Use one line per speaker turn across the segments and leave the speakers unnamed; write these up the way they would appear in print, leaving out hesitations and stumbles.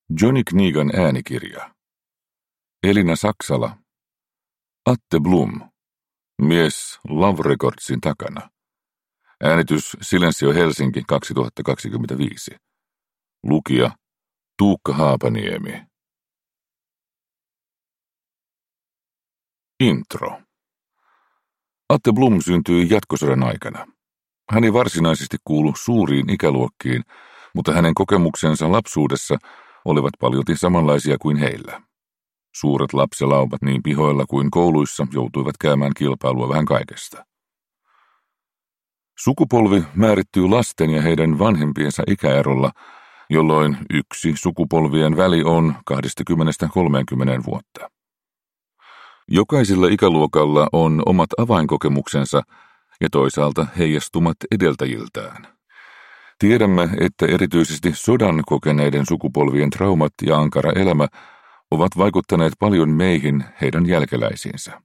Johnny Knigan äänikirja. Elina Saksala. Atte Blom. Mies Love Recordsin takana. Äänitys Silencio Helsinki 2025. Lukija Tuukka Haapaniemi. Intro. Atte Blom syntyi jatkosodan aikana. Hän ei varsinaisesti kuulu suuriin ikäluokkiin, mutta hänen kokemuksensa lapsuudessa olivat paljolti samanlaisia kuin heillä. Suuret lapselaumat niin pihoilla kuin kouluissa joutuivat käymään kilpailua vähän kaikesta. Sukupolvi määrittyy lasten ja heidän vanhempiensa ikäerolla, jolloin yksi sukupolvien väli on 20–30 vuotta. Jokaisella ikäluokalla on omat avainkokemuksensa ja toisaalta heijastumat edeltäjiltään. Tiedämme, että erityisesti sodan kokeneiden sukupolvien traumat ja ankara elämä ovat vaikuttaneet paljon meihin heidän jälkeläisiinsä.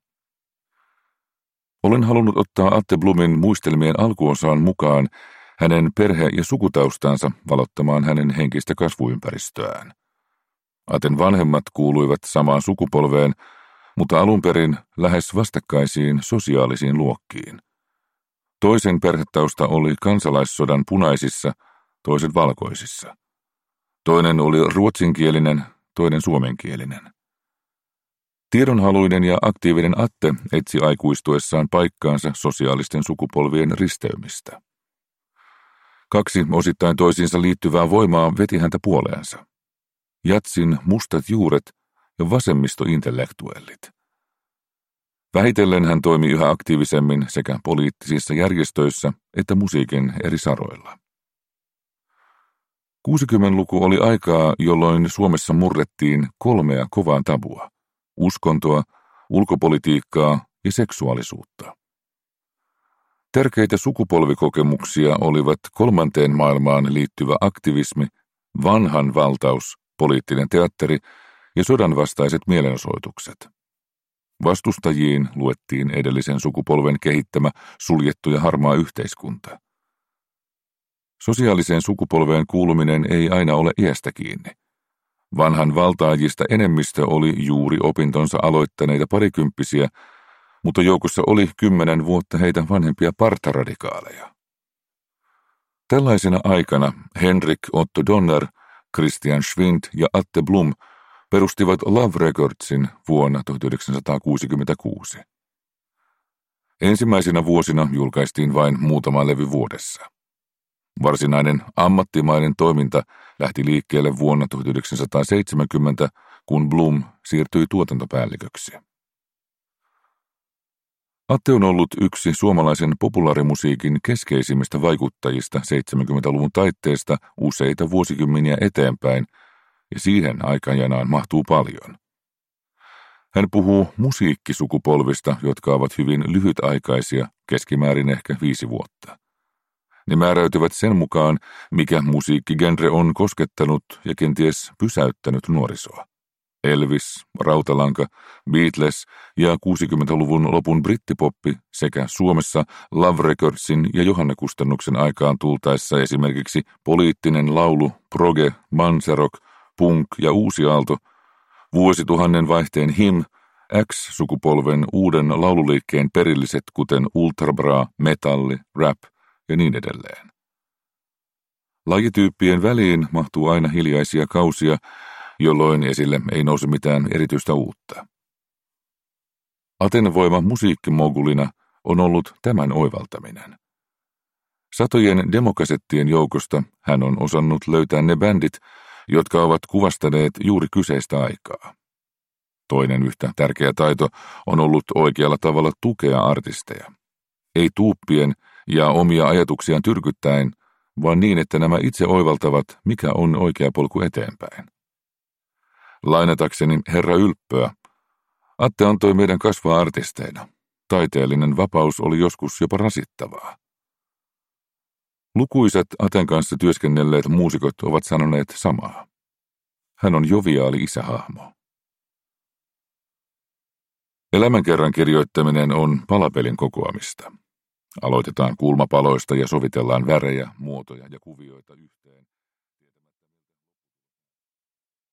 Olen halunnut ottaa Atte Blomin muistelmien alkuosaan mukaan hänen perhe- ja sukutaustansa valottamaan hänen henkistä kasvuympäristöään. Aten vanhemmat kuuluivat samaan sukupolveen, mutta alun perin lähes vastakkaisiin sosiaalisiin luokkiin. Toisen perhetausta oli kansalaissodan punaisissa, toisen valkoisissa. Toinen oli ruotsinkielinen, toinen suomenkielinen. Tiedonhaluinen ja aktiivinen Atte etsi aikuistuessaan paikkaansa sosiaalisten sukupolvien risteymistä. Kaksi osittain toisiinsa liittyvää voimaa veti häntä puoleensa. Jatsin mustat juuret ja vasemmistointellektuellit. Vähitellen hän toimi yhä aktiivisemmin sekä poliittisissa järjestöissä että musiikin eri saroilla. 60-luku oli aikaa, jolloin Suomessa murrettiin 3 kovaa tabua: uskontoa, ulkopolitiikkaa ja seksuaalisuutta. Tärkeitä sukupolvikokemuksia olivat kolmanteen maailmaan liittyvä aktivismi, vanhan valtaus, poliittinen teatteri ja sodan vastaiset mielenosoitukset. Vastustajiin luettiin edellisen sukupolven kehittämä suljettu ja harmaa yhteiskunta. Sosiaaliseen sukupolveen kuuluminen ei aina ole iästä kiinni. Vanhan valtaajista enemmistö oli juuri opintonsa aloittaneita parikymppisiä, mutta joukossa oli 10 vuotta heitä vanhempia partaradikaaleja. Tällaisena aikana Henrik Otto Donner, Christian Schwind ja Atte Blom perustivat Love Recordsin vuonna 1966. Ensimmäisinä vuosina julkaistiin vain muutama levy vuodessa. Varsinainen ammattimainen toiminta lähti liikkeelle vuonna 1970, kun Blom siirtyi tuotantopäälliköksi. Atte on ollut yksi suomalaisen populaarimusiikin keskeisimmistä vaikuttajista 70-luvun taitteesta useita vuosikymmeniä eteenpäin, ja siihen aikajanaan mahtuu paljon. Hän puhuu musiikkisukupolvista, jotka ovat hyvin lyhytaikaisia, keskimäärin ehkä 5 vuotta. Ne määräytyvät sen mukaan, mikä musiikkigenre on koskettanut ja kenties pysäyttänyt nuorisoa. Elvis, Rautalanka, Beatles ja 60-luvun lopun brittipoppi sekä Suomessa Love Recordsin ja Johanna Kustannuksen aikaan tultaessa esimerkiksi poliittinen laulu, proge, manserock, punk ja uusi aalto, vuosituhannen vaihteen him, X-sukupolven uuden laululiikkeen perilliset kuten ultrabra, metalli, rap ja niin edelleen. Lajityyppien väliin mahtuu aina hiljaisia kausia, jolloin esille ei nouse mitään erityistä uutta. Aten voima musiikkimogulina on ollut tämän oivaltaminen. Satojen demokasettien joukosta hän on osannut löytää ne bändit, jotka ovat kuvastaneet juuri kyseistä aikaa. Toinen yhtä tärkeä taito on ollut oikealla tavalla tukea artisteja. Ei tuuppien ja omia ajatuksiaan tyrkyttäen, vaan niin, että nämä itse oivaltavat, mikä on oikea polku eteenpäin. Lainatakseni Herra Ylppöä, Atte antoi meidän kasvaa artisteina. Taiteellinen vapaus oli joskus jopa rasittavaa. Lukuisat Aten kanssa työskennelleet muusikot ovat sanoneet samaa. Hän on joviaali isähahmo. Elämänkerran kirjoittaminen on palapelin kokoamista. Aloitetaan kulmapaloista ja sovitellaan värejä, muotoja ja kuvioita yhteen.